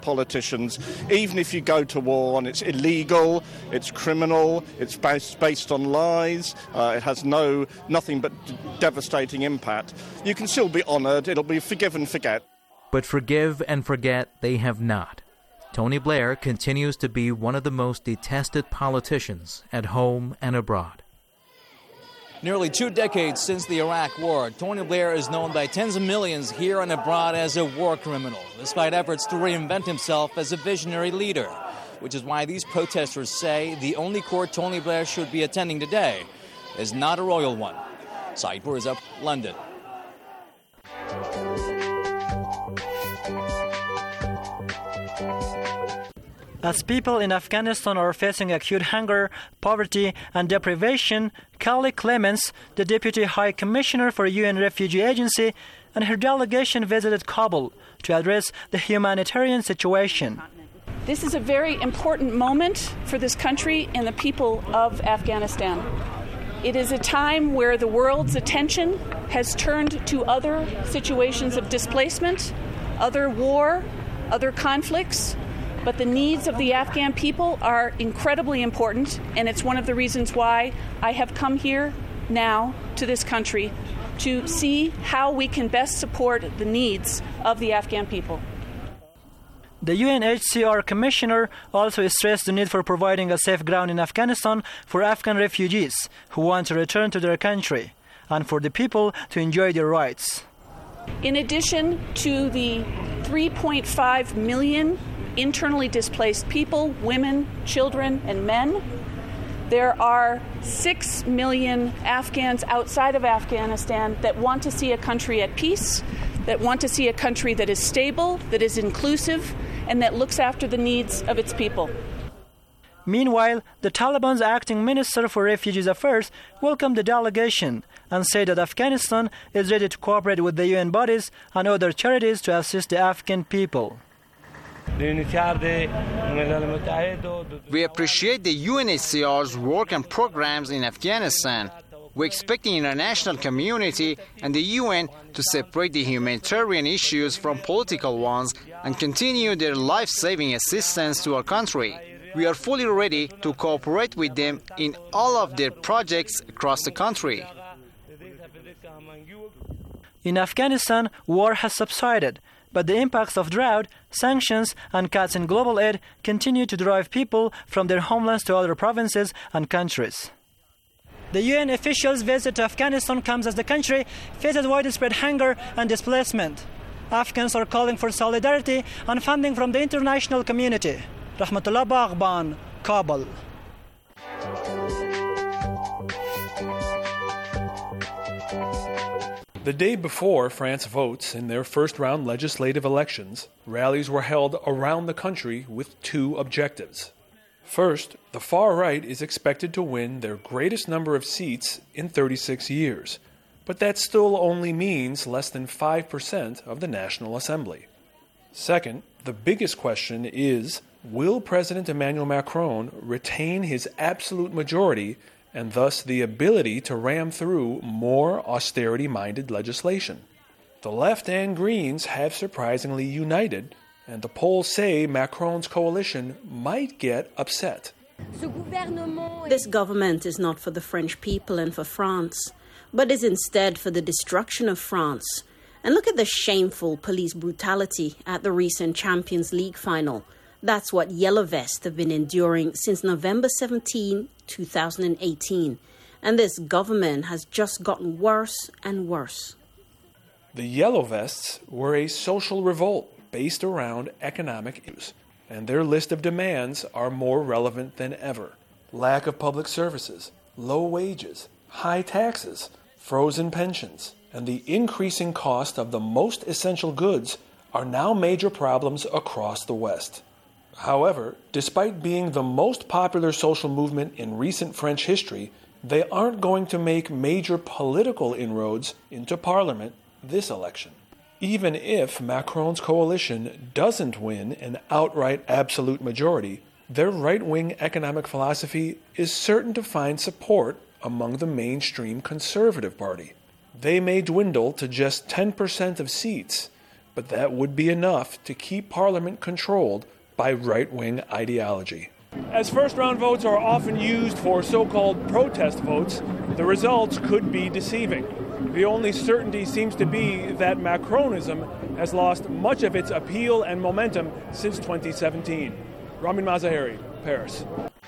politicians, even if you go to war and it's illegal, it's criminal, it's based on lies, it has nothing but devastating impact, you can still be honoured, it'll be forgive and forget. But forgive and forget they have not. Tony Blair continues to be one of the most detested politicians at home and abroad. Nearly 2 decades since the Iraq War, Tony Blair is known by tens of millions here and abroad as a war criminal, despite efforts to reinvent himself as a visionary leader, which is why these protesters say the only court Tony Blair should be attending today is not a royal one. Saipur is up, London. As people in Afghanistan are facing acute hunger, poverty, and deprivation, Kelly Clements, the Deputy High Commissioner for UN Refugee Agency, and her delegation visited Kabul to address the humanitarian situation. This is a very important moment for this country and the people of Afghanistan. It is a time where the world's attention has turned to other situations of displacement, other war, other conflicts. But the needs of the Afghan people are incredibly important, and it's one of the reasons why I have come here now to this country to see how we can best support the needs of the Afghan people. The UNHCR Commissioner also stressed the need for providing a safe ground in Afghanistan for Afghan refugees who want to return to their country and for the people to enjoy their rights. In addition to the 3.5 million internally displaced people, women, children, and men, there are 6 million Afghans outside of Afghanistan that want to see a country at peace, that want to see a country that is stable, that is inclusive, and that looks after the needs of its people. Meanwhile, the Taliban's acting Minister for Refugees Affairs welcomed the delegation and said that Afghanistan is ready to cooperate with the UN bodies and other charities to assist the Afghan people. We appreciate the UNHCR's work and programs in Afghanistan. We expect the international community and the UN to separate the humanitarian issues from political ones and continue their life-saving assistance to our country. We are fully ready to cooperate with them in all of their projects across the country. In Afghanistan, war has subsided, but the impacts of drought, sanctions, and cuts in global aid continue to drive people from their homelands to other provinces and countries. The UN officials' visit to Afghanistan comes as the country faces widespread hunger and displacement. Afghans are calling for solidarity and funding from the international community. Rahmatullah Baghban, Kabul. The day before France votes in their first-round legislative elections, rallies were held around the country with 2 objectives. First, the far right is expected to win their greatest number of seats in 36 years, but that still only means less than 5% of the National Assembly. Second, the biggest question is, will President Emmanuel Macron retain his absolute majority and thus the ability to ram through more austerity-minded legislation? The left and Greens have surprisingly united, and the polls say Macron's coalition might get upset. This government is not for the French people and for France, but is instead for the destruction of France. And look at the shameful police brutality at the recent Champions League final. That's what Yellow Vests have been enduring since November 17, 2018. And this government has just gotten worse and worse. The Yellow Vests were a social revolt based around economic issues, and their list of demands are more relevant than ever. Lack of public services, low wages, high taxes, frozen pensions, and the increasing cost of the most essential goods are now major problems across the West. However, despite being the most popular social movement in recent French history, they aren't going to make major political inroads into Parliament this election. Even if Macron's coalition doesn't win an outright absolute majority, their right-wing economic philosophy is certain to find support among the mainstream Conservative Party. They may dwindle to just 10% of seats, but that would be enough to keep Parliament controlled by right-wing ideology. As first-round votes are often used for so-called protest votes, the results could be deceiving. The only certainty seems to be that Macronism has lost much of its appeal and momentum since 2017. Ramin Mazaheri, Paris.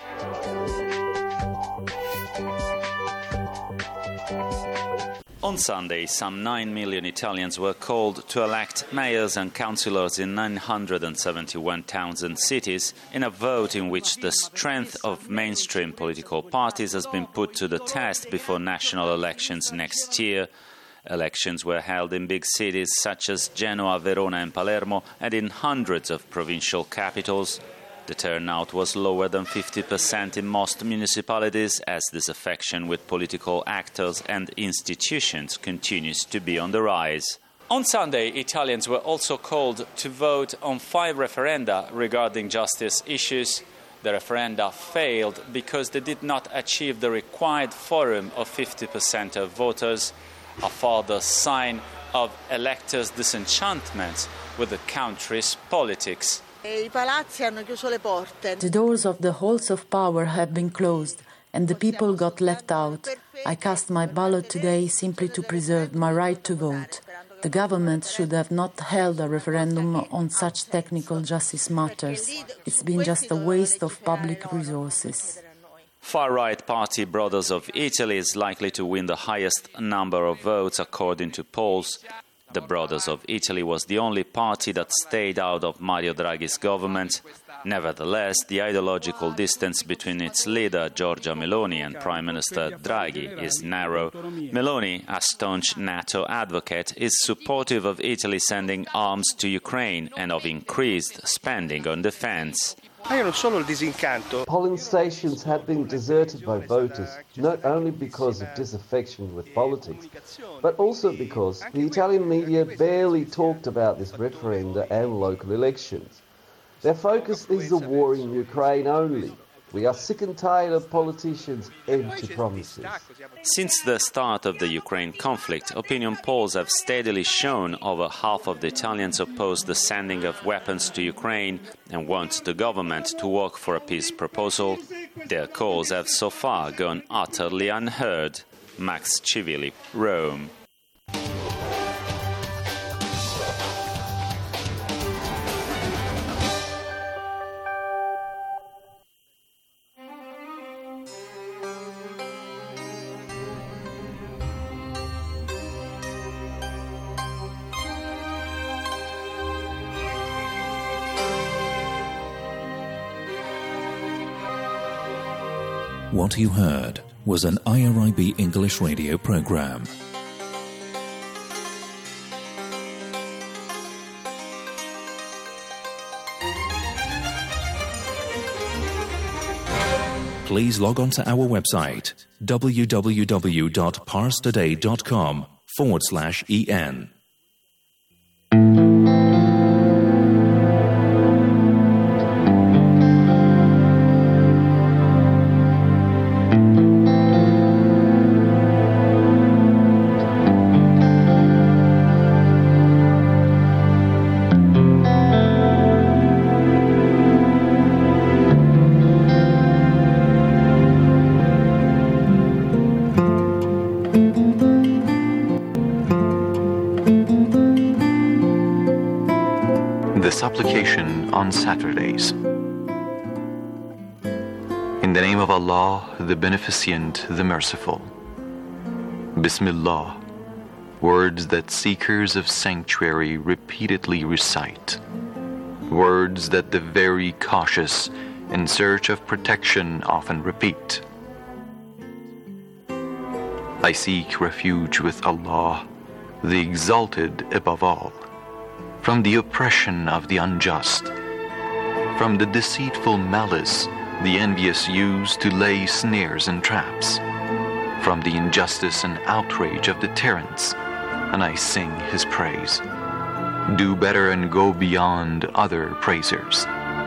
On Sunday, some 9 million Italians were called to elect mayors and councillors in 971 towns and cities in a vote in which the strength of mainstream political parties has been put to the test before national elections next year. Elections were held in big cities such as Genoa, Verona and Palermo and in hundreds of provincial capitals. The turnout was lower than 50% in most municipalities as disaffection with political actors and institutions continues to be on the rise. On Sunday, Italians were also called to vote on 5 referenda regarding justice issues. The referenda failed because they did not achieve the required quorum of 50% of voters, a further sign of electors' disenchantment with the country's politics. The doors of the halls of power have been closed and the people got left out. I cast my ballot today simply to preserve my right to vote. The government should have not held a referendum on such technical justice matters. It's been just a waste of public resources. Far-right party Brothers of Italy is likely to win the highest number of votes according to polls. The Brothers of Italy was the only party that stayed out of Mario Draghi's government. Nevertheless, the ideological distance between its leader, Giorgia Meloni, and Prime Minister Draghi is narrow. Meloni, a staunch NATO advocate, is supportive of Italy sending arms to Ukraine and of increased spending on defense. Polling stations had been deserted by voters, not only because of disaffection with politics, but also because the Italian media barely talked about this referenda and local elections. Their focus is the war in Ukraine only. We are sick and tired of politicians' empty promises. Since the start of the Ukraine conflict, opinion polls have steadily shown over half of the Italians oppose the sending of weapons to Ukraine and want the government to work for a peace proposal. Their calls have so far gone utterly unheard. Max Civili, Rome. What you heard was an IRIB English radio program. Please log on to our website www.parstoday.com/en. Supplication on Saturdays. In the name of Allah, the Beneficent, the Merciful. Bismillah, words that seekers of sanctuary repeatedly recite. Words that the very cautious in search of protection often repeat. I seek refuge with Allah, the Exalted above all, from the oppression of the unjust, from the deceitful malice the envious use to lay snares and traps, from the injustice and outrage of the tyrants, and I sing his praise. Do better and go beyond other praisers.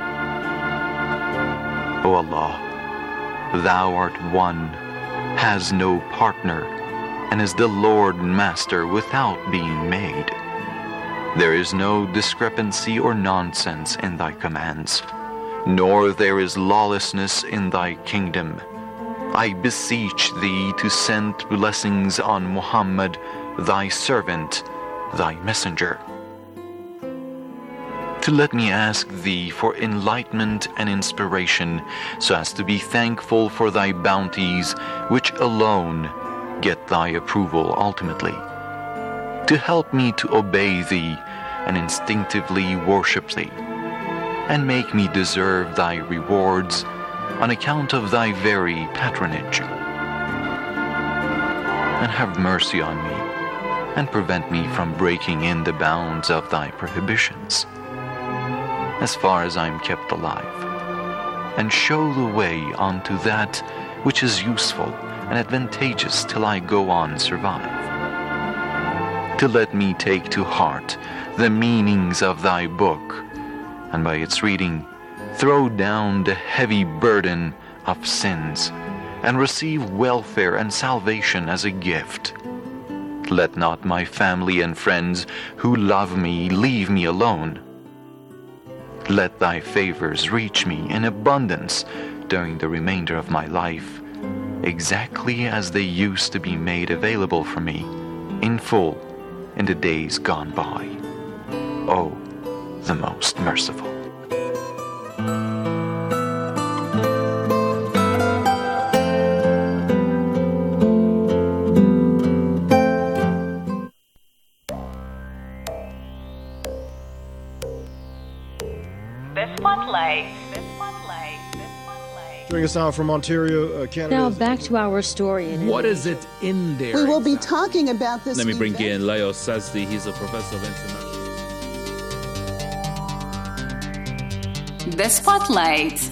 O Allah, Thou art one, has no partner, and is the Lord and Master without being made. There is no discrepancy or nonsense in thy commands, nor there is lawlessness in thy kingdom. I beseech thee to send blessings on Muhammad, thy servant, thy messenger. To let me ask thee for enlightenment and inspiration, so as to be thankful for thy bounties, which alone get thy approval ultimately. To help me to obey thee and instinctively worship thee, and make me deserve thy rewards on account of thy very patronage. And have mercy on me, and prevent me from breaking in the bounds of thy prohibitions, as far as I am kept alive, and show the way unto that which is useful and advantageous till I go on survive. To let me take to heart the meanings of thy book, and by its reading throw down the heavy burden of sins, and receive welfare and salvation as a gift. Let not my family and friends who love me leave me alone. Let thy favors reach me in abundance during the remainder of my life, exactly as they used to be made available for me in full in the days gone by. O, the most merciful. Joining us now from Ontario, Canada. Now back to our story. What is it in there? We will be talking about this. Let me bring in Leo Sazdi. He's a professor of international. The Spotlight.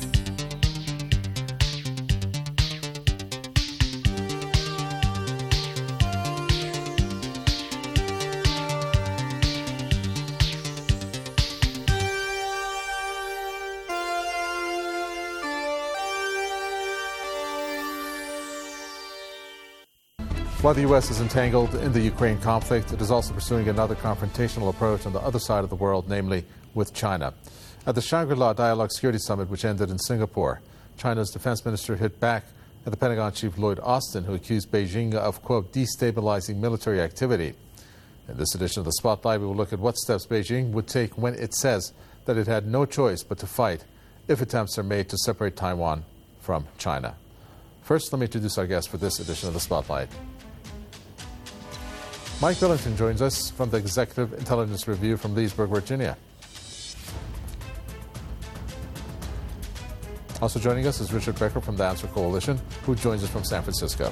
While the U.S. is entangled in the Ukraine conflict, it is also pursuing another confrontational approach on the other side of the world, namely with China. At the Shangri-La Dialogue Security Summit, which ended in Singapore, China's defense minister hit back at the Pentagon chief Lloyd Austin, who accused Beijing of, quote, destabilizing military activity. In this edition of The Spotlight, we will look at what steps Beijing would take when it says that it had no choice but to fight if attempts are made to separate Taiwan from China. First, let me introduce our guest for this edition of The Spotlight. Mike Billington joins us from the Executive Intelligence Review from Leesburg, Virginia. Also joining us is Richard Becker from the Answer Coalition, who joins us from San Francisco.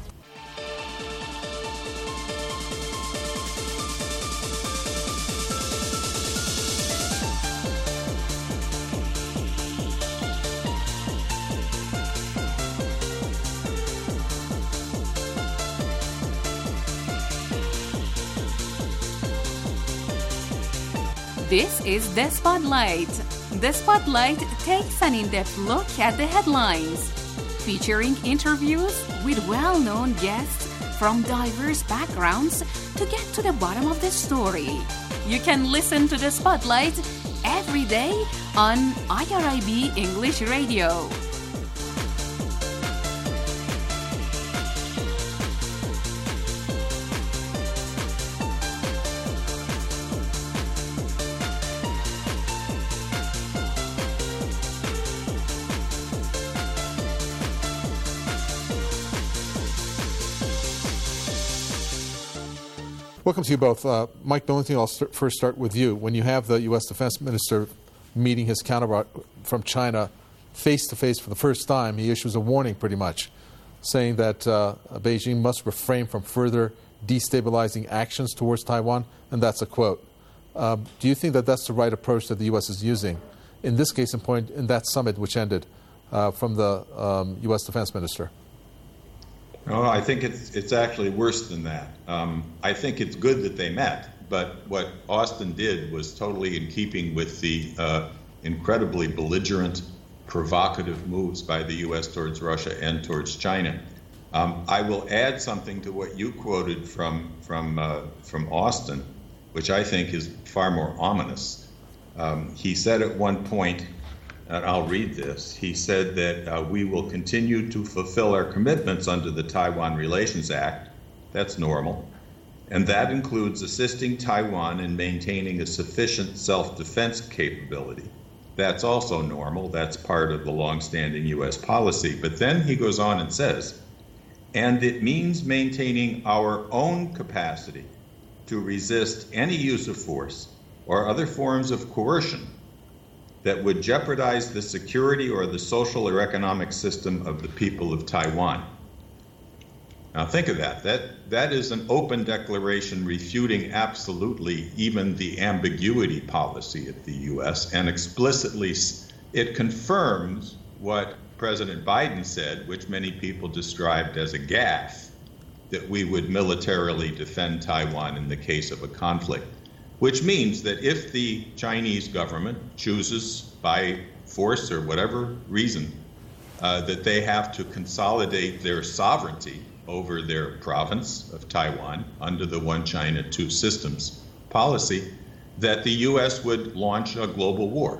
This is The Spotlight. The Spotlight takes an in-depth look at the headlines, featuring interviews with well-known guests from diverse backgrounds to get to the bottom of the story. You can listen to The Spotlight every day on IRIB English Radio. Welcome to you both. Mike Billington, I'll first start with you. When you have the U.S. Defense Minister meeting his counterpart from China face-to-face for the first time, he issues a warning pretty much, saying that Beijing must refrain from further destabilizing actions towards Taiwan, and that's a quote. Do you think that that's the right approach that the U.S. is using, in this case in point, in that summit which ended, from the U.S. Defense Minister? No, I think it's actually worse than that. I think it's good that they met, but what Austin did was totally in keeping with the incredibly belligerent, provocative moves by the U.S. towards Russia and towards China. I will add something to what you quoted from Austin, which I think is far more ominous. He said at one point, and I'll read this, he said that we will continue to fulfill our commitments under the Taiwan Relations Act. That's normal. And that includes assisting Taiwan in maintaining a sufficient self-defense capability. That's also normal. That's part of the longstanding U.S. policy. But then he goes on and says, and it means maintaining our own capacity to resist any use of force or other forms of coercion that would jeopardize the security or the social or economic system of the people of Taiwan. Now think of that. That is an open declaration refuting absolutely even the ambiguity policy of the U.S. and explicitly it confirms what President Biden said, which many people described as a gaffe, that we would militarily defend Taiwan in the case of a conflict, which means that if the Chinese government chooses by force or whatever reason that they have to consolidate their sovereignty over their province of Taiwan under the One China, Two Systems policy, that the U.S. would launch a global war.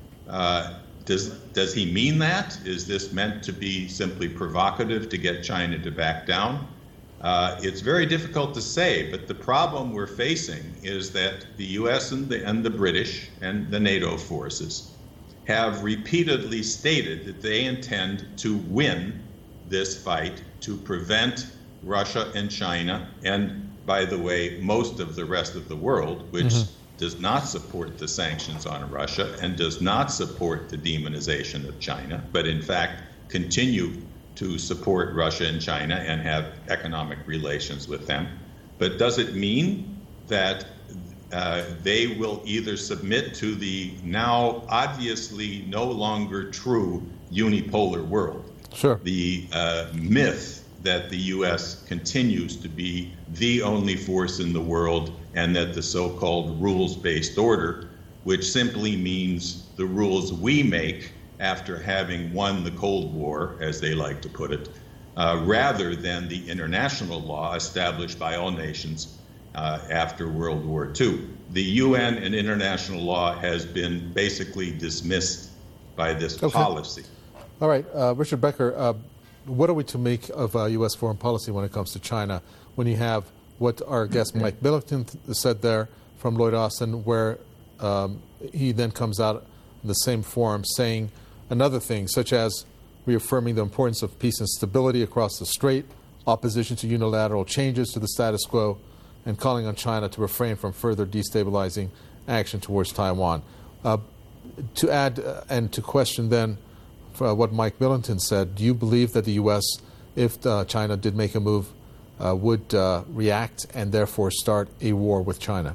Does he mean that? Is this meant to be simply provocative to get China to back down? It's very difficult to say, but the problem we're facing is that the U.S. and the British and the NATO forces have repeatedly stated that they intend to win this fight to prevent Russia and China, and by the way, most of the rest of the world, which does not support the sanctions on Russia and does not support the demonization of China, but in fact continue to support Russia and China and have economic relations with them. But does it mean that they will either submit to the now obviously no longer true unipolar world? Sure. The myth that the U.S. continues to be the only force in the world and that the so-called rules-based order, which simply means the rules we make after having won the Cold War, as they like to put it, rather than the international law established by all nations after World War II. The UN and international law has been basically dismissed by this policy. All right, Richard Becker, what are we to make of U.S. foreign policy when it comes to China when you have what our guest Mike Billington said there from Lloyd Austin, where he then comes out in the same forum saying another thing, such as reaffirming the importance of peace and stability across the strait, opposition to unilateral changes to the status quo, and calling on China to refrain from further destabilizing action towards Taiwan. To add and to question then what Mike Billington said, do you believe that the U.S., if China did make a move, would react and therefore start a war with China?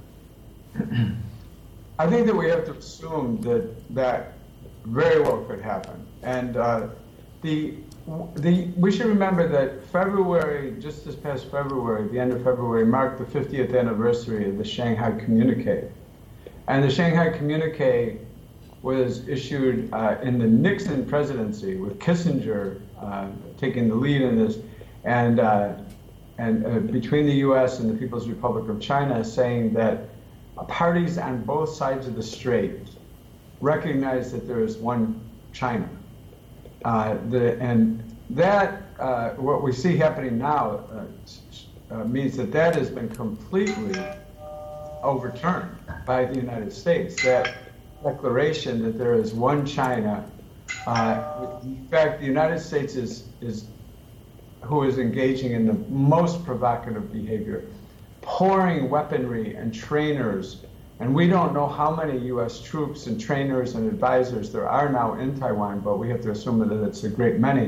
I think that we have to assume that very well could happen. And we should remember that February, just this past February, the end of February, marked the 50th anniversary of the Shanghai Communique. And the Shanghai Communique was issued in the Nixon presidency, with Kissinger taking the lead in this, and between the U.S. and the People's Republic of China, saying that parties on both sides of the strait recognize that there is one China. And that, what we see happening now means that has been completely overturned by the United States. That declaration that there is one China, in fact, the United States is who is engaging in the most provocative behavior, pouring weaponry and trainers, and we don't know how many U.S. troops and trainers and advisors there are now in Taiwan, but we have to assume that it's a great many,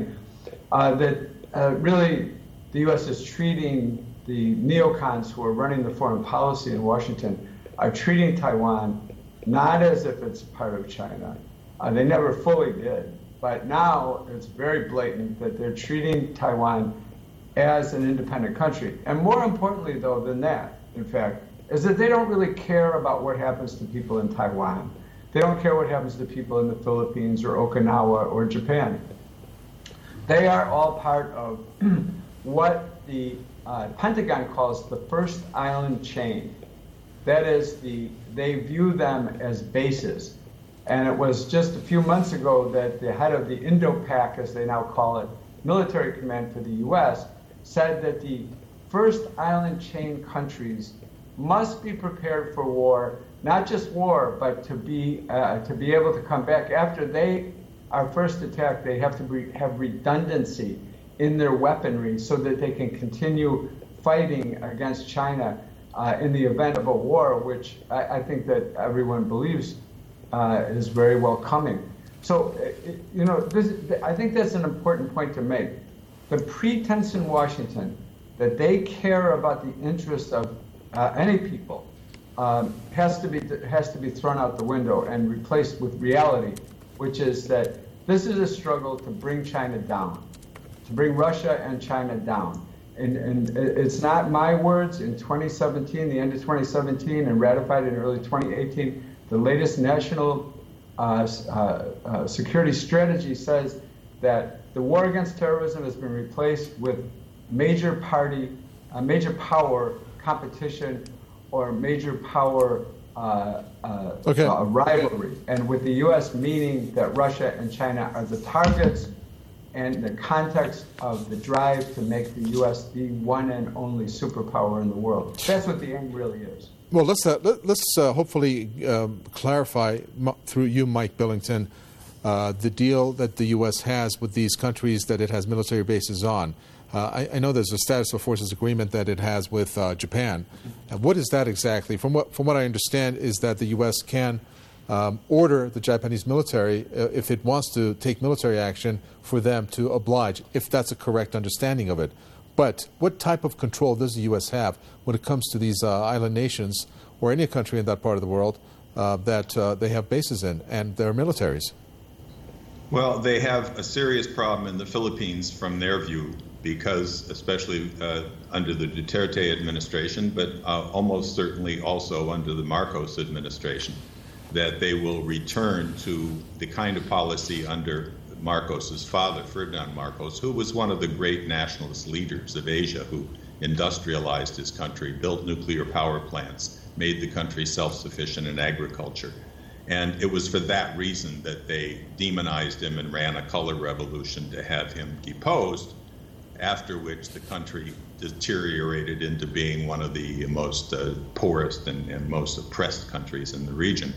really the U.S. is treating the neocons who are running the foreign policy in Washington, are treating Taiwan not as if it's part of China. They never fully did, but now it's very blatant that they're treating Taiwan as an independent country. And more importantly, though, than that, in fact, is that they don't really care about what happens to people in Taiwan. They don't care what happens to people in the Philippines or Okinawa or Japan. They are all part of what the Pentagon calls the first island chain. That is, they view them as bases. And it was just a few months ago that the head of the Indo-Pac, as they now call it, military command for the U.S., said that the first island chain countries must be prepared for war, not just war, but to be able to come back after they are first attacked. They have to have redundancy in their weaponry so that they can continue fighting against China in the event of a war, which I think that everyone believes is very well coming. So, I think that's an important point to make. The pretense in Washington that they care about the interests of any people has to be thrown out the window and replaced with reality, which is that this is a struggle to bring China down, to bring Russia and China down. And it's not my words. In 2017, the end of 2017, and ratified in early 2018, the latest national security strategy says that the war against terrorism has been replaced with major power competition or major power rivalry, and with the U.S. meaning that Russia and China are the targets, and the context of the drive to make the U.S. the one and only superpower in the world. That's what the aim really is. Well, let's hopefully clarify through you, Mike Billington, the deal that the U.S. has with these countries that it has military bases on. I know there's a status of forces agreement that it has with Japan. What is that exactly? From what I understand is that the U.S. can order the Japanese military, if it wants to take military action, for them to oblige, if that's a correct understanding of it. But what type of control does the U.S. have when it comes to these island nations or any country in that part of the world that they have bases in and their militaries? Well, they have a serious problem in the Philippines from their view, because especially under the Duterte administration, but almost certainly also under the Marcos administration, that they will return to the kind of policy under Marcos's father, Ferdinand Marcos, who was one of the great nationalist leaders of Asia, who industrialized his country, built nuclear power plants, made the country self-sufficient in agriculture. And it was for that reason that they demonized him and ran a color revolution to have him deposed, after which the country deteriorated into being one of the most poorest and most oppressed countries in the region.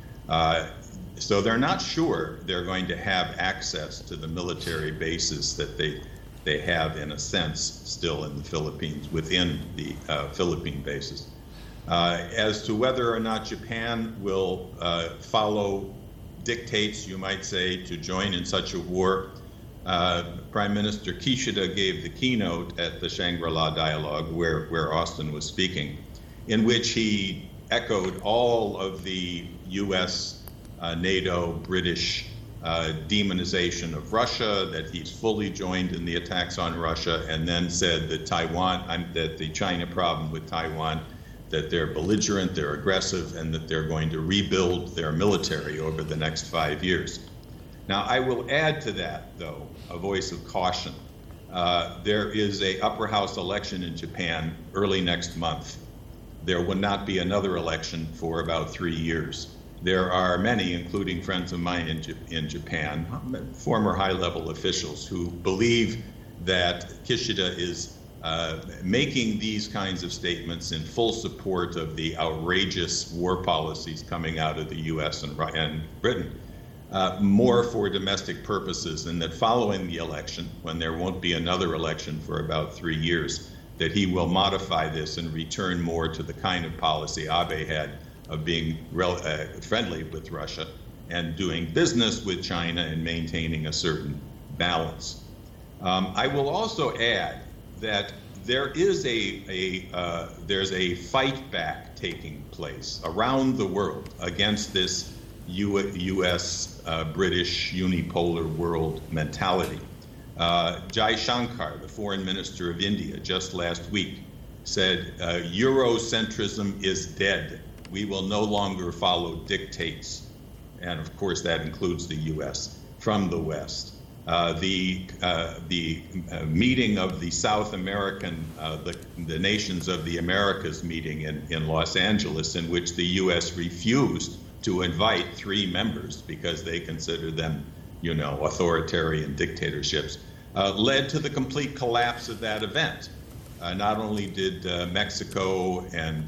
So they're not sure they're going to have access to the military bases that they have, in a sense, still in the Philippines, within the Philippine bases. As to whether or not Japan will follow dictates, you might say, to join in such a war, Prime Minister Kishida gave the keynote at the Shangri-La Dialogue, where Austin was speaking, in which he echoed all of the U.S., NATO, British demonization of Russia, that he's fully joined in the attacks on Russia, and then said that that the China problem with Taiwan, that they're belligerent, they're aggressive, and that they're going to rebuild their military over the next 5 years. Now, I will add to that, though, a voice of caution. There is an upper house election in Japan early next month. There will not be another election for about 3 years. There are many, including friends of mine in Japan, former high-level officials, who believe that Kishida is making these kinds of statements in full support of the outrageous war policies coming out of the U.S. and Britain, more for domestic purposes, and that following the election, when there won't be another election for about 3 years, that he will modify this and return more to the kind of policy Abe had of being friendly with Russia and doing business with China and maintaining a certain balance. I will also add that there is there's a fight back taking place around the world against this U.S. British unipolar world mentality. Jai Shankar, the foreign minister of India, just last week said, Eurocentrism is dead. We will no longer follow dictates, and of course that includes the U.S., from the West. the meeting of the South American, the Nations of the Americas meeting in Los Angeles, in which the U.S. refused to invite 3 members because they consider them, authoritarian dictatorships, led to the complete collapse of that event. Not only did Mexico and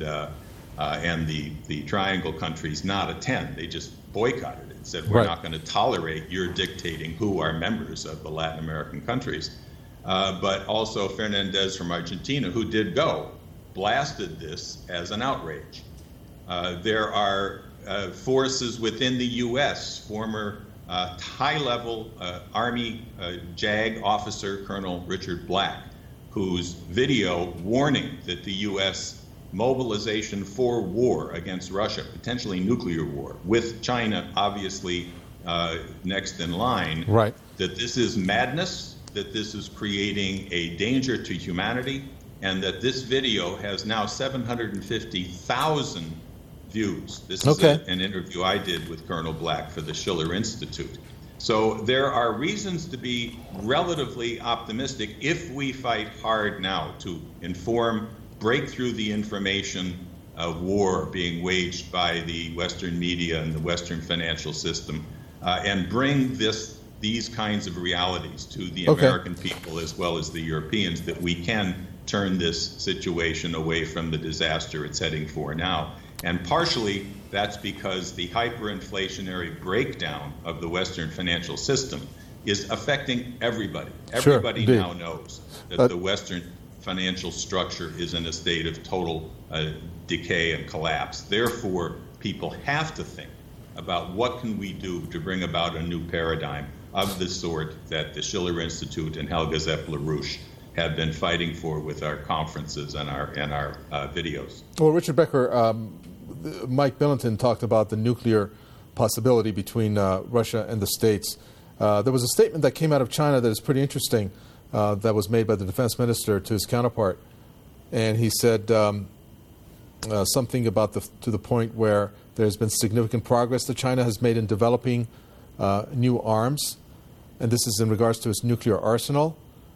the Triangle countries not attend, they just boycotted it and said, we're not going to tolerate your dictating who are members of the Latin American countries. But also Fernandez from Argentina, who did go, blasted this as an outrage. There are forces within the U.S., former high-level Army JAG officer, Colonel Richard Black, whose video warning that the U.S. mobilization for war against Russia, potentially nuclear war, with China obviously next in line, that this is madness, that this is creating a danger to humanity, and that this video has now 750,000 views. This is an interview I did with Colonel Black for the Schiller Institute. So there are reasons to be relatively optimistic if we fight hard now to inform, break through the information war being waged by the Western media and the Western financial system, and bring these kinds of realities to the American people as well as the Europeans, that we can turn this situation away from the disaster it's heading for now. And partially that's because the hyperinflationary breakdown of the Western financial system is affecting everybody. Everybody now knows that the Western financial structure is in a state of total decay and collapse. Therefore, people have to think about what can we do to bring about a new paradigm of the sort that the Schiller Institute and Helga Zepp-LaRouche have been fighting for with our conferences and our videos. Well, Richard Becker, Mike Billington talked about the nuclear possibility between Russia and the States. There was a statement that came out of China that is pretty interesting that was made by the defense minister to his counterpart. And he said something about to the point where there's been significant progress that China has made in developing new arms. And this is in regards to its nuclear arsenal.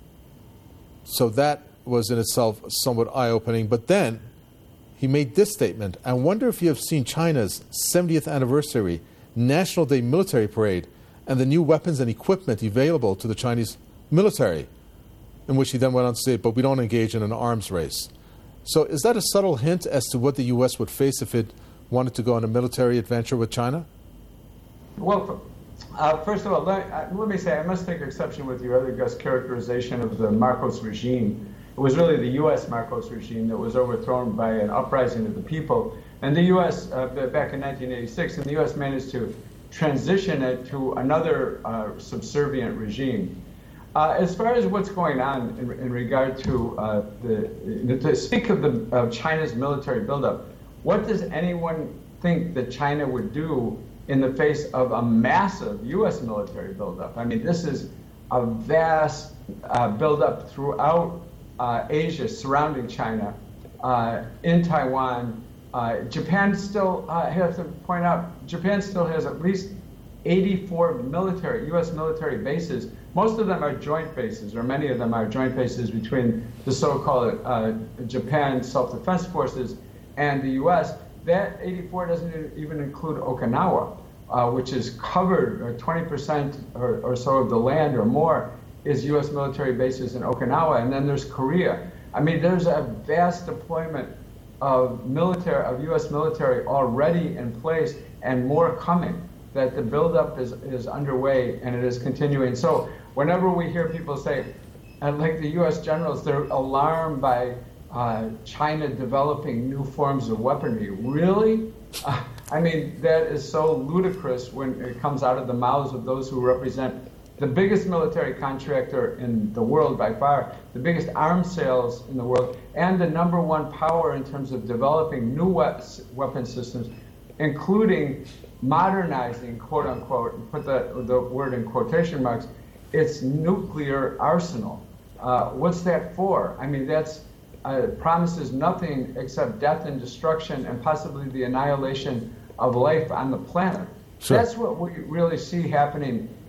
So that was in itself somewhat eye-opening. But then he made this statement: I wonder if you have seen China's 70th anniversary National Day military parade and the new weapons and equipment available to the Chinese military, in which he then went on to say, but we don't engage in an arms race. So is that a subtle hint as to what the U.S. would face if it wanted to go on a military adventure with China? Well, first of all, let me say I must take exception with your other guest's characterization of the Marcos regime. It was really the U.S. Marcos regime that was overthrown by an uprising of the people. And the U.S., back in 1986, and the U.S. managed to transition it to another subservient regime. As far as what's going on in regard to speak of China's military buildup, what does anyone think that China would do in the face of a massive U.S. military buildup? I mean, this is a vast buildup throughout Asia surrounding China, in Taiwan. Japan still, I have to point out, Japan still has at least 84 U.S. military bases. Most of them are joint bases, or many of them are joint bases between the so-called Japan Self-Defense Forces and the U.S. That 84 doesn't even include Okinawa, which is covered, or 20% or so of the land or more is U.S. military bases in Okinawa. And then there's Korea. I mean, there's a vast deployment of U.S. military already in place, and more coming, that the buildup is underway and it is continuing. So whenever we hear people say, like the U.S. generals, they're alarmed by China developing new forms of weaponry. Really? I mean, that is so ludicrous when it comes out of the mouths of those who represent the biggest military contractor in the world by far, the biggest arms sales in the world, and the #1 power in terms of developing new weapon systems, including modernizing, quote unquote, and put the word in quotation marks, its nuclear arsenal. What's that for? I mean, that's promises nothing except death and destruction and possibly the annihilation of life on the planet. Sure. That's what we really see happening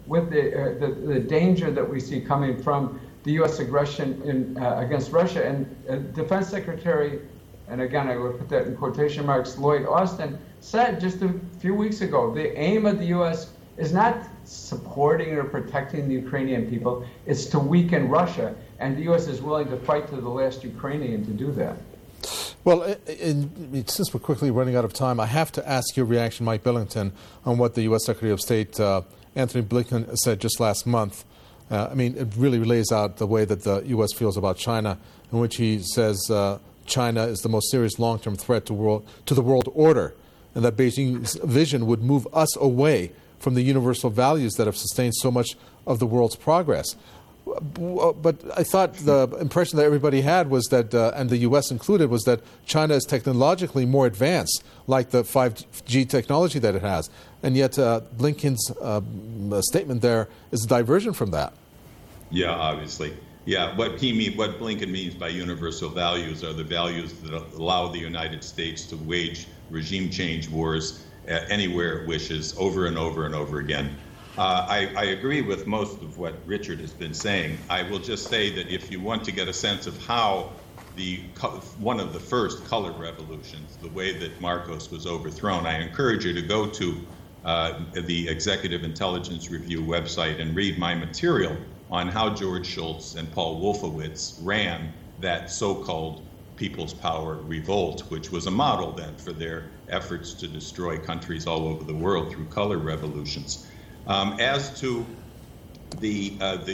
with the danger that we see coming from the U.S. aggression against Russia. And Defense Secretary, and again I would put that in quotation marks, Lloyd Austin, said just a few weeks ago, the aim of the U.S. is not supporting or protecting the Ukrainian people, it's to weaken Russia. And the U.S. is willing to fight to the last Ukrainian to do that. Well, since we're quickly running out of time, I have to ask your reaction, Mike Billington, on what the U.S. Secretary of State Anthony Blinken said just last month. It really lays out the way that the U.S. feels about China, in which he says China is the most serious long-term threat to the world order, and that Beijing's vision would move us away from the universal values that have sustained so much of the world's progress. But I thought the impression that everybody had was that, and the U.S. included, was that China is technologically more advanced, like the 5G technology that it has. And yet Blinken's statement there is a diversion from that. Yeah, obviously. Yeah, what Blinken means by universal values are the values that allow the United States to wage regime change wars anywhere it wishes, over and over and over again. I agree with most of what Richard has been saying. I will just say that if you want to get a sense of how one of the first color revolutions, the way that Marcos was overthrown, I encourage you to go to the Executive Intelligence Review website and read my material on how George Shultz and Paul Wolfowitz ran that so-called People's Power revolt, which was a model then for their efforts to destroy countries all over the world through color revolutions. As to the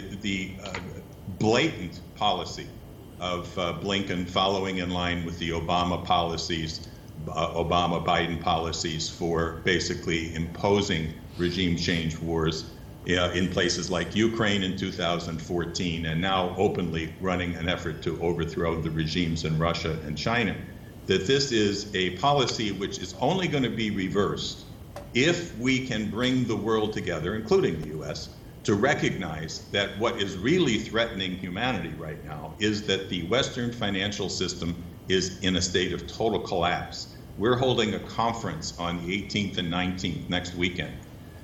blatant policy of Blinken following in line with the Obama Biden policies for basically imposing regime change wars in places like Ukraine in 2014, and now openly running an effort to overthrow the regimes in Russia and China, that this is a policy which is only going to be reversed if we can bring the world together, including the U.S., to recognize that what is really threatening humanity right now is that the Western financial system is in a state of total collapse. We're holding a conference on the 18th and 19th next weekend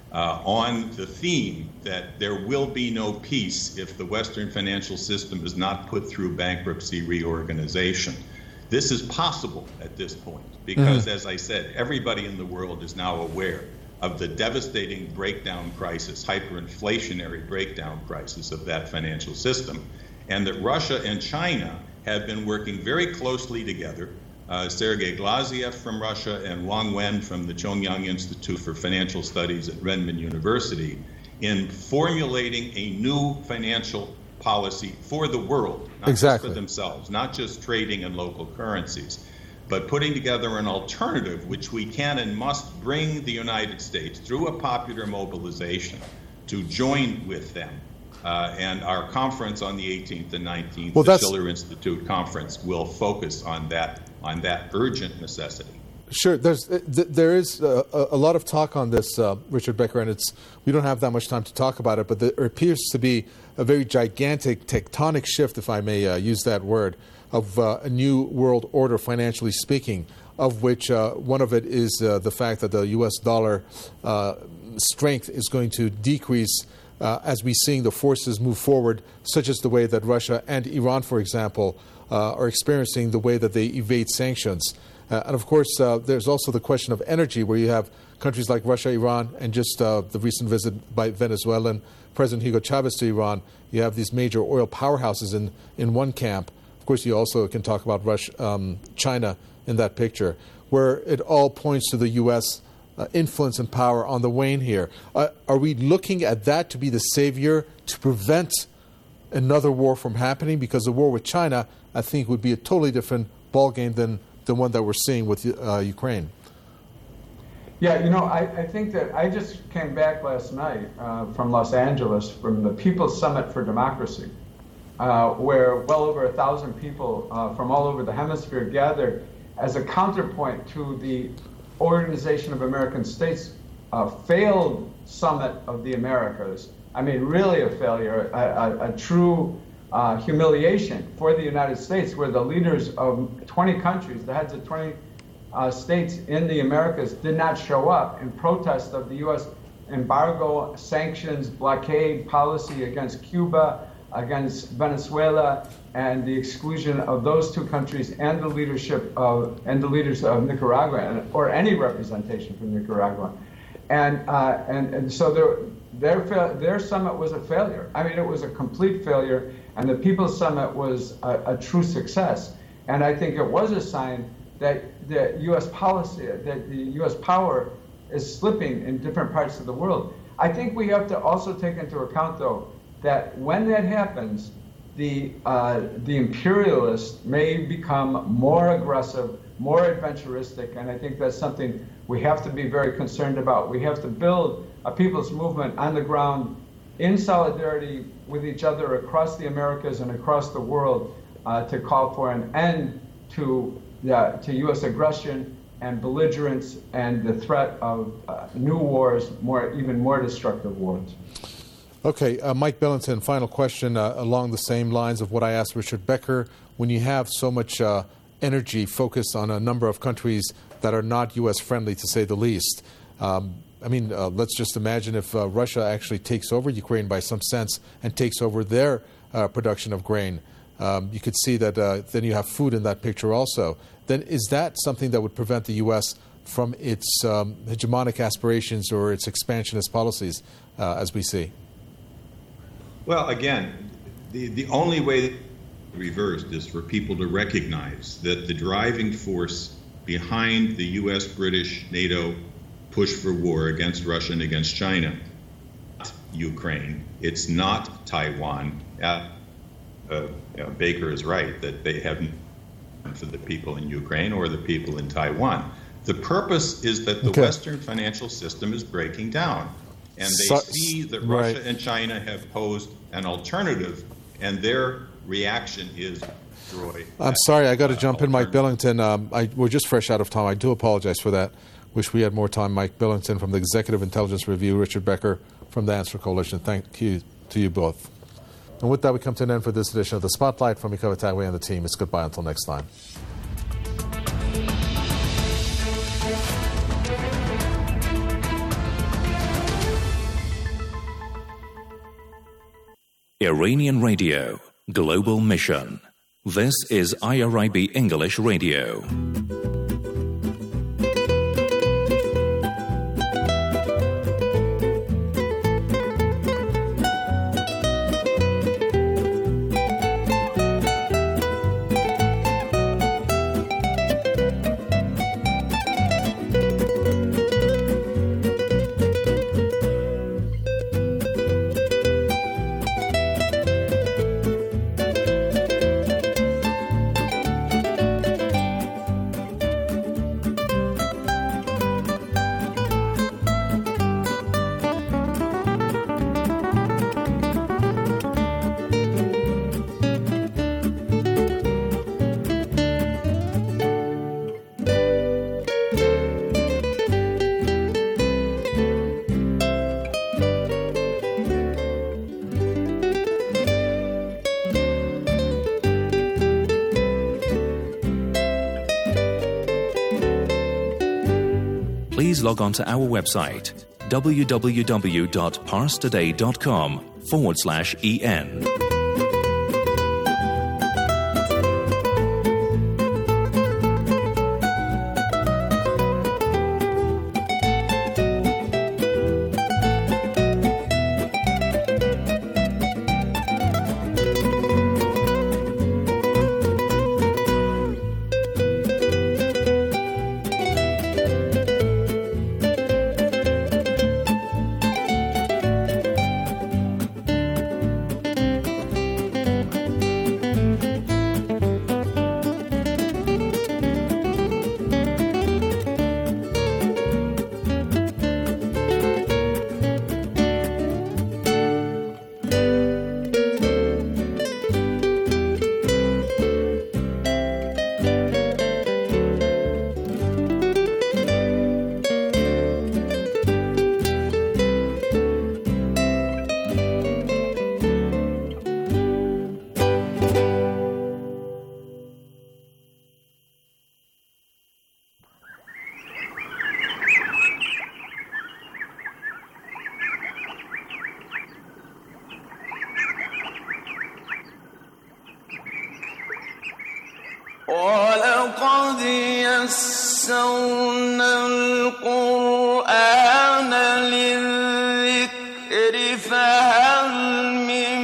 on the theme that there will be no peace if the Western financial system is not put through bankruptcy reorganization. This is possible at this point because, as I said, everybody in the world is now aware of the devastating breakdown crisis, hyperinflationary breakdown crisis of that financial system, and that Russia and China have been working very closely together. Sergei Glaziev from Russia and Wang Wen from the Chongyang Institute for Financial Studies at Renmin University in formulating a new financial policy for the world, not just for themselves, not just trading in local currencies, but putting together an alternative which we can and must bring the United States through a popular mobilization to join with them. And our conference on the 18th and 19th, the Schiller Institute conference, will focus on that urgent necessity. Sure, there is a lot of talk on this, Richard Becker, and we don't have that much time to talk about it, but there appears to be a very gigantic tectonic shift, if I may use that word, of a new world order, financially speaking, of which one of it is the fact that the U.S. dollar strength is going to decrease as we see the forces move forward, such as the way that Russia and Iran, for example, are experiencing the way that they evade sanctions. And of course, there's also the question of energy, where you have countries like Russia, Iran, and just the recent visit by Venezuelan President Hugo Chavez to Iran. You have these major oil powerhouses in one camp. Of course, you also can talk about China in that picture, where it all points to the U.S. Influence and power on the wane here. Are we looking at that to be the savior to prevent another war from happening? Because the war with China, I think, would be a totally different ballgame than the one that we're seeing with Ukraine. Yeah, I think that I just came back last night from Los Angeles from the People's Summit for Democracy, where well over 1,000 people from all over the hemisphere gathered as a counterpoint to the Organization of American States failed Summit of the Americas. I mean, really a failure, a true humiliation for the United States, where the leaders of 20 countries, the heads of 20 states in the Americas, did not show up in protest of the U.S. embargo, sanctions, blockade policy against Cuba, against Venezuela, and the exclusion of those two countries and the leaders of Nicaragua, or any representation from Nicaragua, and so their summit was a failure. I mean, it was a complete failure, and the People's Summit was a true success. And I think it was a sign that the U.S. policy, that the U.S. power is slipping in different parts of the world. I think we have to also take into account, though, that when that happens, the imperialists may become more aggressive, more adventuristic, and I think that's something we have to be very concerned about. We have to build a people's movement on the ground in solidarity with each other across the Americas and across the world to call for an end to U.S. aggression and belligerence and the threat of new wars, even more destructive wars. Okay, Mike Billington, final question along the same lines of what I asked Richard Becker. When you have so much energy focused on a number of countries that are not U.S. friendly, to say the least, let's just imagine if Russia actually takes over Ukraine by some sense and takes over their production of grain. You could see that then you have food in that picture also. Then is that something that would prevent the U.S. from its hegemonic aspirations or its expansionist policies, as we see? Well, again, the only way reversed is for people to recognize that the driving force behind the U.S., British, NATO push for war against Russia and against China, Ukraine, it's not Taiwan. Baker is right that they haven't for the people in Ukraine or the people in Taiwan. The purpose is that the Western financial system is breaking down, and they see that Russia and China have posed an alternative, and their reaction is destroy. I'm sorry, I got to jump in, Mike Billington. We're just fresh out of time. I do apologize for that. Wish we had more time. Mike Billington from the Executive Intelligence Review, Richard Becker from the Answer Coalition. Thank you to you both. And with that, we come to an end for this edition of The Spotlight. From Mikoa Tagwe and the team, it's goodbye until next time. Iranian Radio, Global Mission. This is IRIB English Radio. Please log on to our website, www.parstoday.com/EN. وَلَقَدْ يَسَّرْنَا الْقُرْآنَ لِلذِّكْرِ فَهَلْ مِن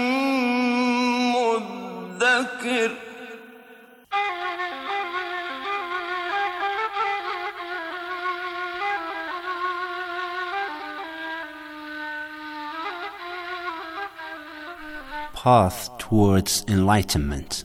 مُّدَّكِرٍ Path towards enlightenment.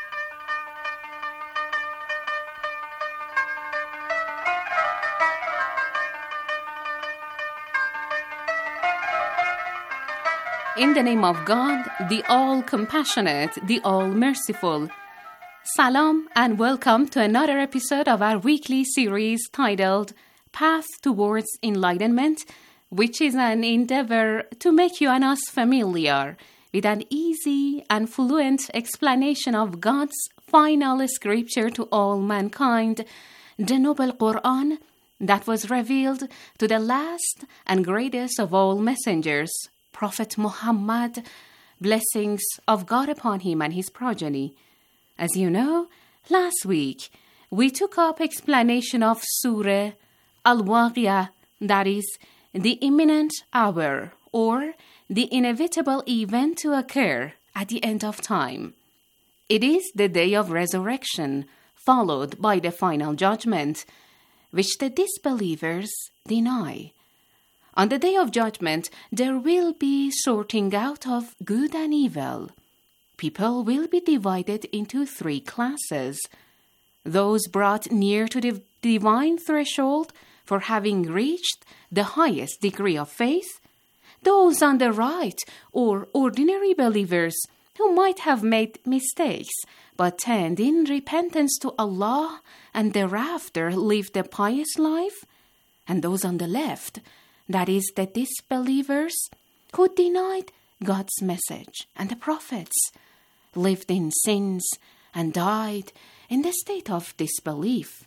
In the name of God, the all-compassionate, the all-merciful. Salam and welcome to another episode of our weekly series titled Path Towards Enlightenment, which is an endeavor to make you and us familiar with an easy and fluent explanation of God's final scripture to all mankind, the Noble Quran that was revealed to the last and greatest of all messengers, Prophet Muhammad, blessings of God upon him and his progeny. As you know, last week we took up explanation of Surah Al-Waqiyah, that is, the imminent hour, or the inevitable event to occur at the end of time. It is the day of resurrection, followed by the final judgment, which the disbelievers deny. On the day of judgment, there will be sorting out of good and evil. People will be divided into 3 classes. Those brought near to the divine threshold for having reached the highest degree of faith, those on the right, or ordinary believers who might have made mistakes but turned in repentance to Allah and thereafter lived a pious life, and those on the left, that is, the disbelievers who denied God's message and the prophets, lived in sins and died in the state of disbelief.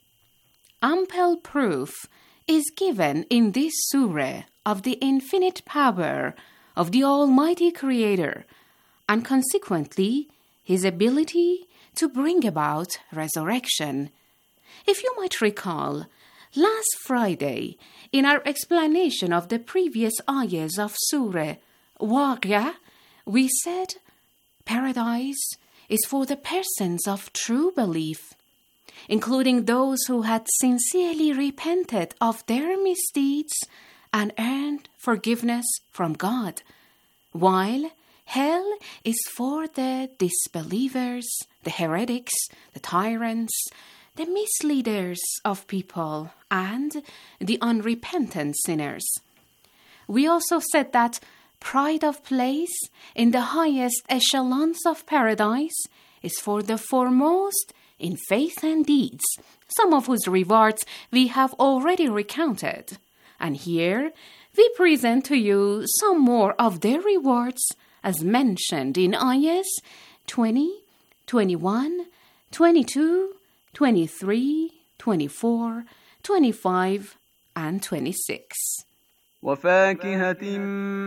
Ample proof is given in this surah of the infinite power of the Almighty Creator, and consequently His ability to bring about resurrection. If you might recall, last Friday, in our explanation of the previous ayahs of Surah Waqiyah, we said paradise is for the persons of true belief, including those who had sincerely repented of their misdeeds and earned forgiveness from God, while hell is for the disbelievers, the heretics, the tyrants, the misleaders of people, and the unrepentant sinners. We also said that pride of place in the highest echelons of paradise is for the foremost in faith and deeds, some of whose rewards we have already recounted. And here we present to you some more of their rewards as mentioned in ayahs 20, 21, 22, 23, 24, 25, and 26. وَفَاكِهَةٍ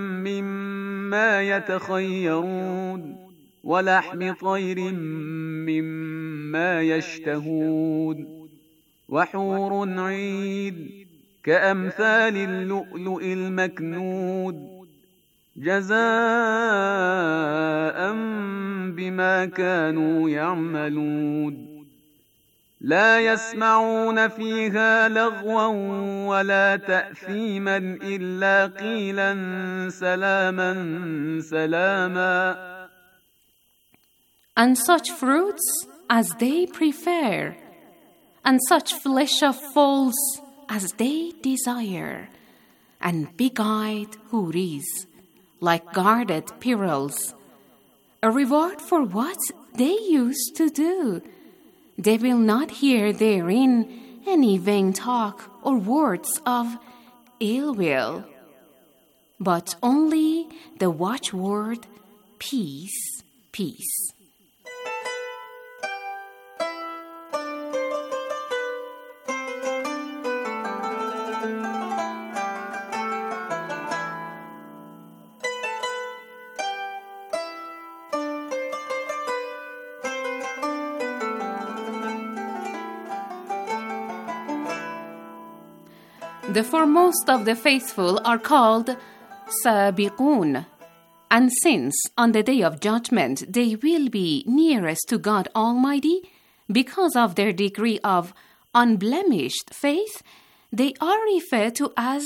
مِّمَّا يَتَخَيَّرُونَ وَلَحْمِ طَيْرٍ مِّمَّا يَشْتَهُونَ وَحُورٌ عِينٌ كَأَمْثَالِ اللُّؤْلُؤِ الْمَكْنُودِ جَزَاءً بِمَا كَانُوا يَعْمَلُونَ لا يسمعون فيها لغوا ولا تأثيما إلا قيلا سلاما سلاما. And such fruits as they prefer, and such flesh of foals as they desire, and big-eyed houris, like guarded pearls, a reward for what they used to do. They will not hear therein any vain talk or words of ill will, but only the watchword, peace, peace. The foremost of the faithful are called Sabiqun, and since on the day of judgment they will be nearest to God Almighty because of their degree of unblemished faith, they are referred to as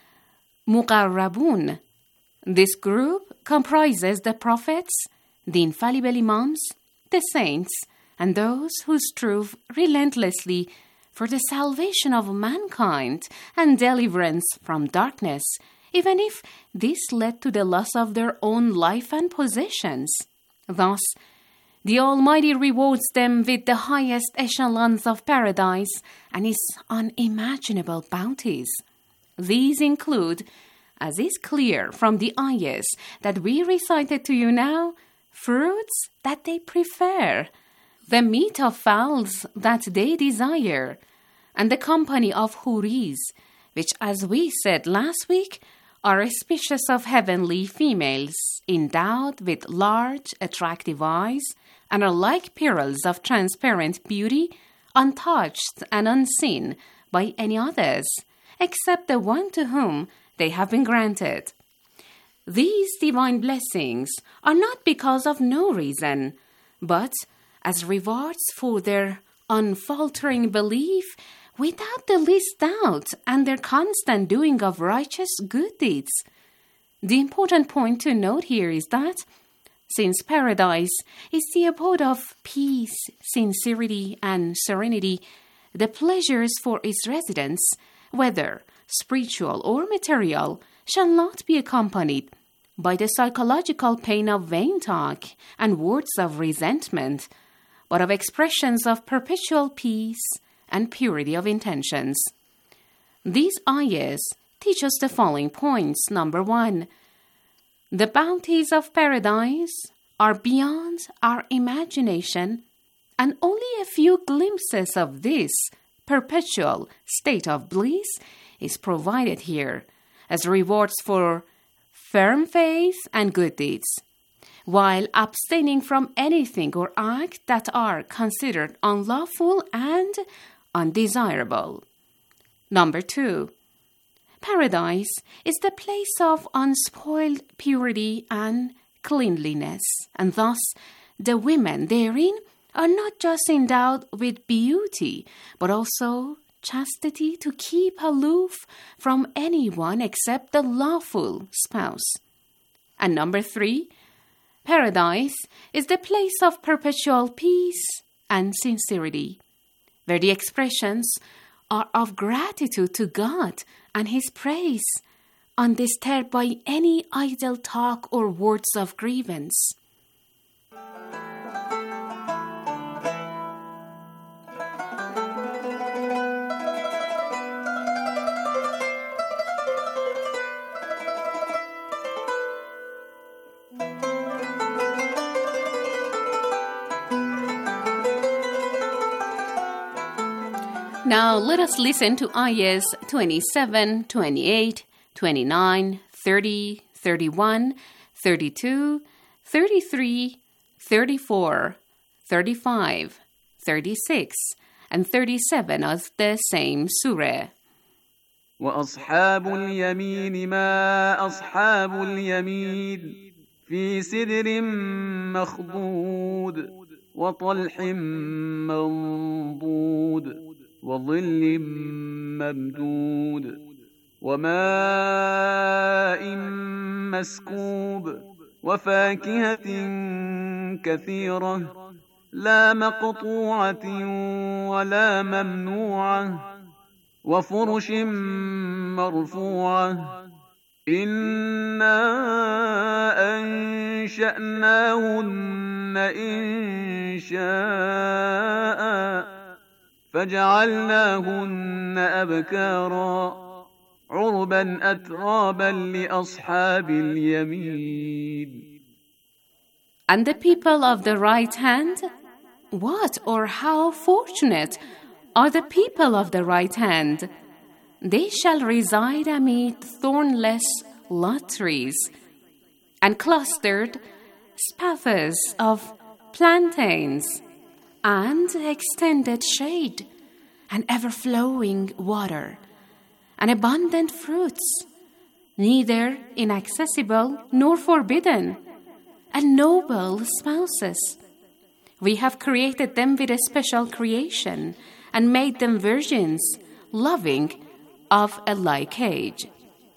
Muqarrabun. This group comprises the prophets, the infallible imams, the saints, and those who strive relentlessly for the salvation of mankind and deliverance from darkness, even if this led to the loss of their own life and possessions. Thus, the Almighty rewards them with the highest echelons of paradise and His unimaginable bounties. These include, as is clear from the ayahs that we recited to you now, fruits that they prefer, the meat of fowls that they desire, and the company of huris, which, as we said last week, are a species of heavenly females endowed with large, attractive eyes and are like pearls of transparent beauty, untouched and unseen by any others, except the one to whom they have been granted. These divine blessings are not because of no reason, but as rewards for their unfaltering belief without the least doubt and their constant doing of righteous good deeds. The important point to note here is that, since paradise is the abode of peace, sincerity, and serenity, the pleasures for its residents, whether spiritual or material, shall not be accompanied by the psychological pain of vain talk and words of resentment, but of expressions of perpetual peace and purity of intentions. These ayahs teach us the following points. Number 1, the bounties of paradise are beyond our imagination, and only a few glimpses of this perpetual state of bliss is provided here as rewards for firm faith and good deeds, while abstaining from anything or act that are considered unlawful and undesirable. Number 2, paradise is the place of unspoiled purity and cleanliness, and thus the women therein are not just endowed with beauty, but also chastity to keep aloof from anyone except the lawful spouse. And number 3, paradise is the place of perpetual peace and sincerity, where the expressions are of gratitude to God and His praise, undisturbed by any idle talk or words of grievance. Now let us listen to ayahs 27, 28, 29, 30, 31, 32, 33, 34, 35, 36, and 37 of the same surah. وأصحاب اليمين ما أصحاب اليمين في سدر مخضود وطلح منضود وظل ممدود وماء مسكوب وفاكهة كثيرة لا مقطوعة ولا ممنوعة وفرش مرفوعة إنا أنشأناهن إنشاء فجعلناهن أبكارا عربا أترابا لأصحاب اليمين. And the people of the right hand? What or how fortunate are the people of the right hand? They shall reside amid thornless lot trees and clustered spathers of plantains and extended shade and ever-flowing water. and abundant fruits, neither inaccessible nor forbidden, and noble spouses. We have created them with a special creation and made them virgins, loving of a like age.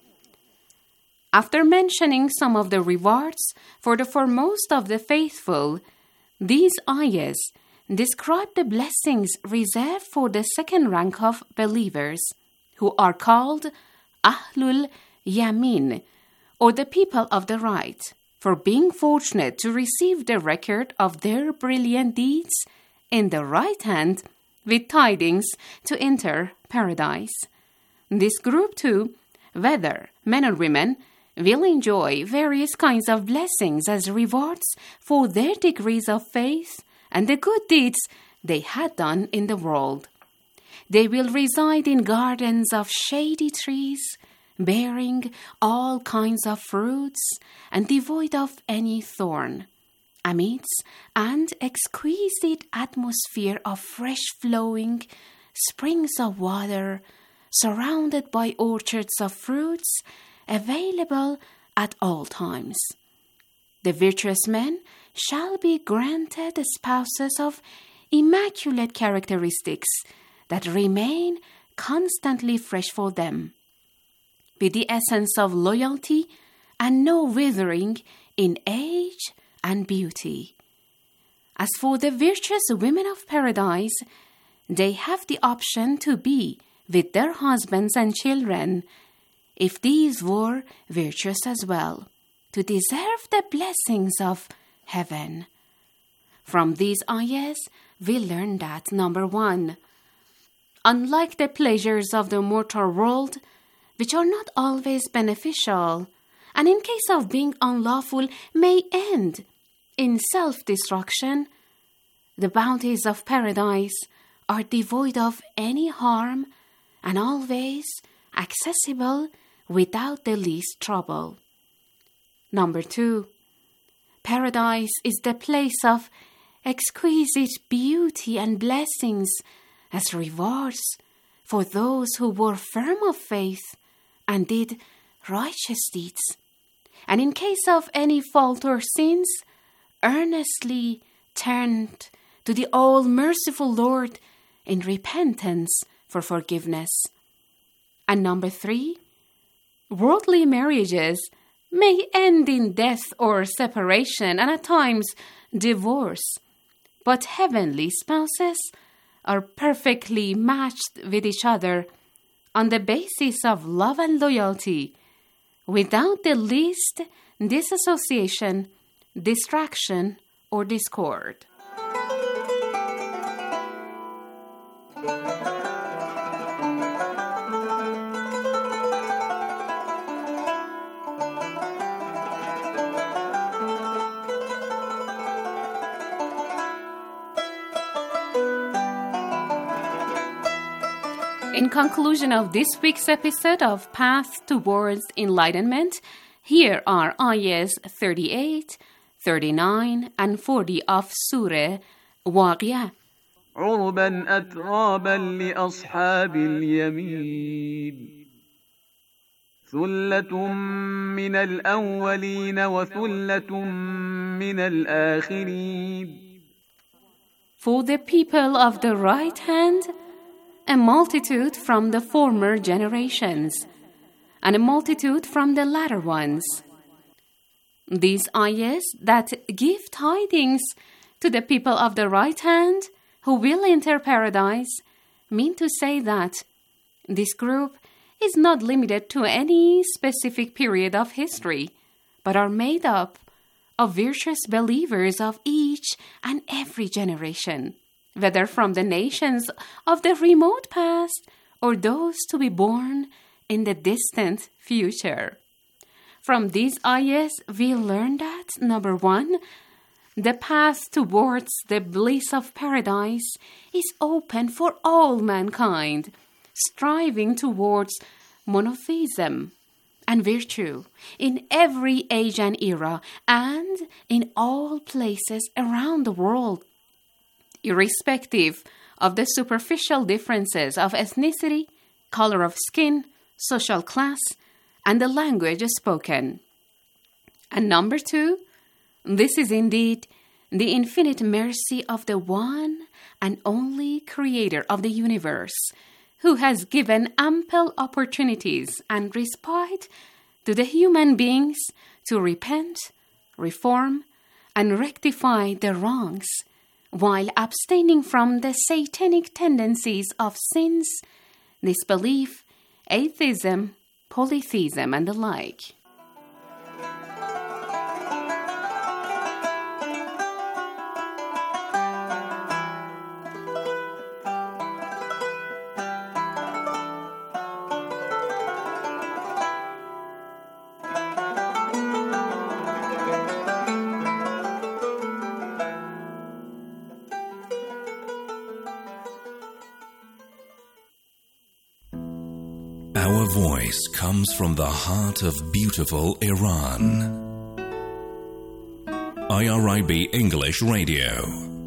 After mentioning some of the rewards for the foremost of the faithful, these ayahs describe the blessings reserved for the second rank of believers, who are called Ahlul Yamin, or the people of the right, for being fortunate to receive the record of their brilliant deeds in the right hand with tidings to enter paradise. This group too, whether men or women, will enjoy various kinds of blessings as rewards for their degrees of faith and the good deeds they had done in the world. They will reside in gardens of shady trees, bearing all kinds of fruits and devoid of any thorn, amidst an exquisite atmosphere of fresh-flowing springs of water, surrounded by orchards of fruits available at all times. The virtuous men shall be granted spouses of immaculate characteristics that remain constantly fresh for them, with the essence of loyalty and no withering in age and beauty. As for the virtuous women of paradise, they have the option to be with their husbands and children, if these were virtuous as well, to deserve the blessings of heaven. From these ayahs, we learn that, number 1, unlike the pleasures of the mortal world, which are not always beneficial, and in case of being unlawful may end in self-destruction, the bounties of paradise are devoid of any harm and always accessible without the least trouble. Number 2, paradise is the place of exquisite beauty and blessings as rewards for those who were firm of faith and did righteous deeds, and in case of any fault or sins, earnestly turned to the all-merciful Lord in repentance for forgiveness. And number 3, worldly marriages may end in death or separation and at times divorce, but heavenly spouses are perfectly matched with each other on the basis of love and loyalty, without the least disassociation, distraction, or discord. In conclusion of this week's episode of Path Towards Enlightenment, here are ayahs 38, 39, and 40 of Surah Waqia. عربا أترابا لأصحاب اليمين ثلة من الأولين وثلة من الآخرين. For the people of the right hand, a multitude from the former generations, and a multitude from the latter ones. These ayahs that give tidings to the people of the right hand who will enter paradise mean to say that this group is not limited to any specific period of history, but are made up of virtuous believers of each and every generation, whether from the nations of the remote past or those to be born in the distant future. From these ayahs, we learn that, number 1, the path towards the bliss of paradise is open for all mankind, striving towards monotheism and virtue in every age and era and in all places around the world, irrespective of the superficial differences of ethnicity, color of skin, social class, and the language spoken. And number 2, this is indeed the infinite mercy of the one and only Creator of the universe, who has given ample opportunities and respite to the human beings to repent, reform, and rectify their wrongs, while abstaining from the satanic tendencies of sins, disbelief, atheism, polytheism, and the like. Our voice comes from the heart of beautiful Iran. IRIB English Radio.